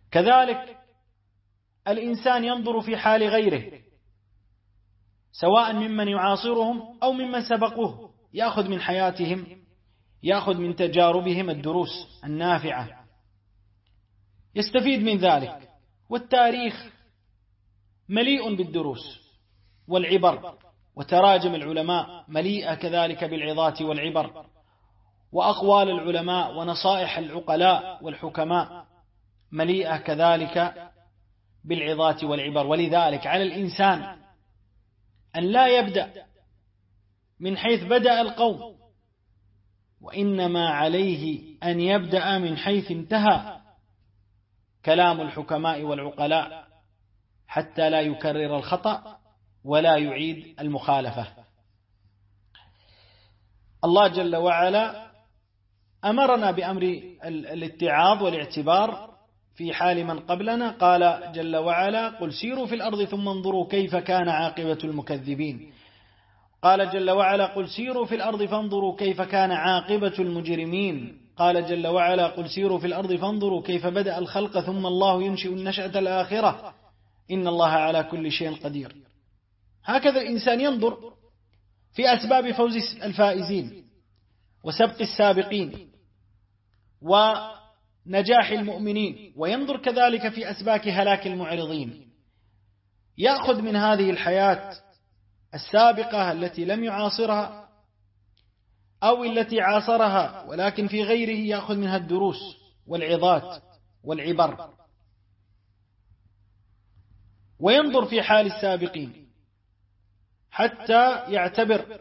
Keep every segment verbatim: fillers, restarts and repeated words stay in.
كذلك الإنسان ينظر في حال غيره، سواء ممن يعاصرهم أو ممن سبقوه، يأخذ من حياتهم، يأخذ من تجاربهم الدروس النافعة، يستفيد من ذلك. والتاريخ مليء بالدروس والعبر، وتراجم العلماء مليئة كذلك بالعظات والعبر، وأقوال العلماء ونصائح العقلاء والحكماء مليئة كذلك بالعظات والعبر. ولذلك على الإنسان أن لا يبدأ من حيث بدأ القوم، وإنما عليه أن يبدأ من حيث انتهى كلام الحكماء والعقلاء، حتى لا يكرر الخطأ ولا يعيد المخالفة. الله جل وعلا أمرنا بأمر الاتعاظ والاعتبار في حال من قبلنا. قال جل وعلا: قل سيروا في الأرض ثم انظروا كيف كان عاقبة المكذبين. قال جل وعلا: قل سيروا في الأرض فانظروا كيف كان عاقبة المجرمين. قال جل وعلا: قل سيروا في الأرض فانظروا كيف بدأ الخلق ثم الله ينشئ النشأة الآخرة إن الله على كل شيء قدير. هكذا الإنسان ينظر في أسباب فوز الفائزين وسبق السابقين ونجاح المؤمنين، وينظر كذلك في أسباب هلاك المعرضين، يأخذ من هذه الحياة السابقة التي لم يعاصرها أو التي عاصرها ولكن في غيره، يأخذ منها الدروس والعظات والعبر، وينظر في حال السابقين حتى يعتبر.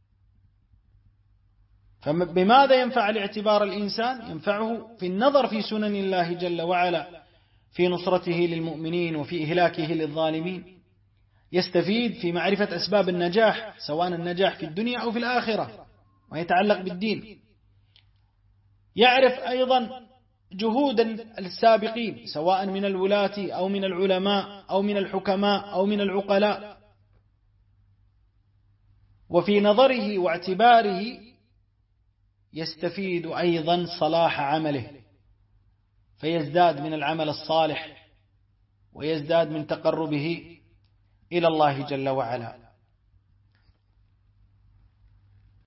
فبماذا ينفع الاعتبار الإنسان؟ ينفعه في النظر في سنن الله جل وعلا في نصرته للمؤمنين وفي إهلاكه للظالمين، يستفيد في معرفة أسباب النجاح، سواء النجاح في الدنيا أو في الآخرة ويتعلق بالدين. يعرف أيضا جهود السابقين، سواء من الولاة أو من العلماء أو من الحكماء أو من العقلاء، وفي نظره واعتباره يستفيد أيضا صلاح عمله، فيزداد من العمل الصالح ويزداد من تقربه إلى الله جل وعلا.